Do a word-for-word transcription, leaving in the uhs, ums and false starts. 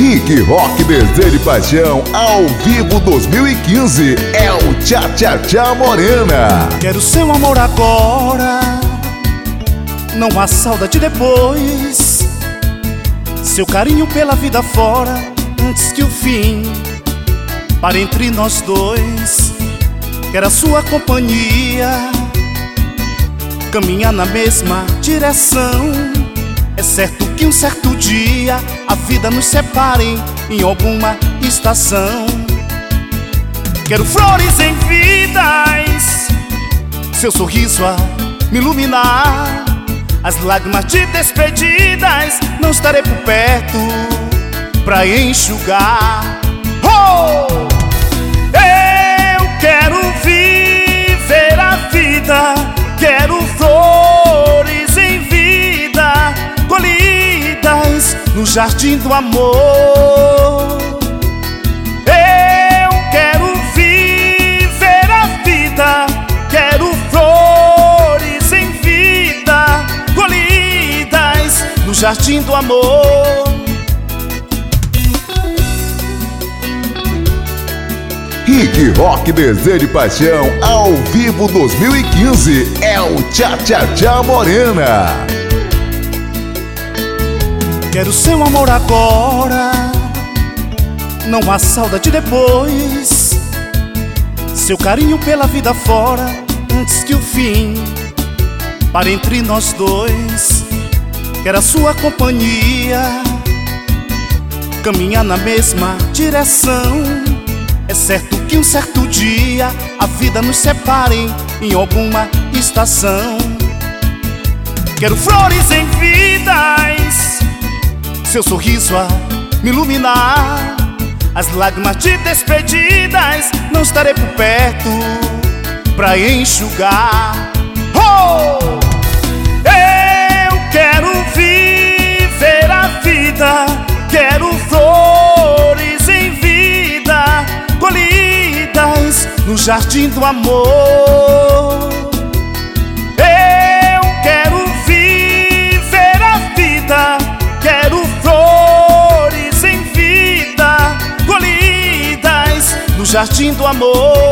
Rick Rock Desejo e Paixão ao vivo dois mil e quinze é o Tchá Tchá Tchá Morena. Quero seu amor agora, não há saudade depois. Seu carinho pela vida fora, antes que o fim pare entre nós dois. Quero a sua companhia, caminhar na mesma direção. É certo que um certo dia a vida nos separe em alguma estação. Quero flores em vidas, seu sorriso a me iluminar. As lágrimas de despedidas não estarei por perto pra enxugar. Oh! Eu quero viver a vida, quero flores em vida, colhidas no jardim do amor. Eu quero viver a vida, quero flores em vida, colhidas no jardim do amor. Rick Rock Desejo e Paixão ao vivo dois mil e quinze é o Tchá Tchá Tchá Morena. Quero seu amor agora, não há saudade depois. Seu carinho pela vida fora, antes que o fim pare entre nós dois. Quero a sua companhia, caminhar na mesma direção. É certo que um certo dia a vida nos separe em alguma estação. Quero flores em vidas, seu sorriso a me iluminar. As lágrimas de despedidas não estarei por perto pra enxugar. Oh! Eu quero viver a vida, quero flores em vida, colhidas no jardim do amor. Eu quero viver a vida, quero flores em vida, colhidas no jardim do amor.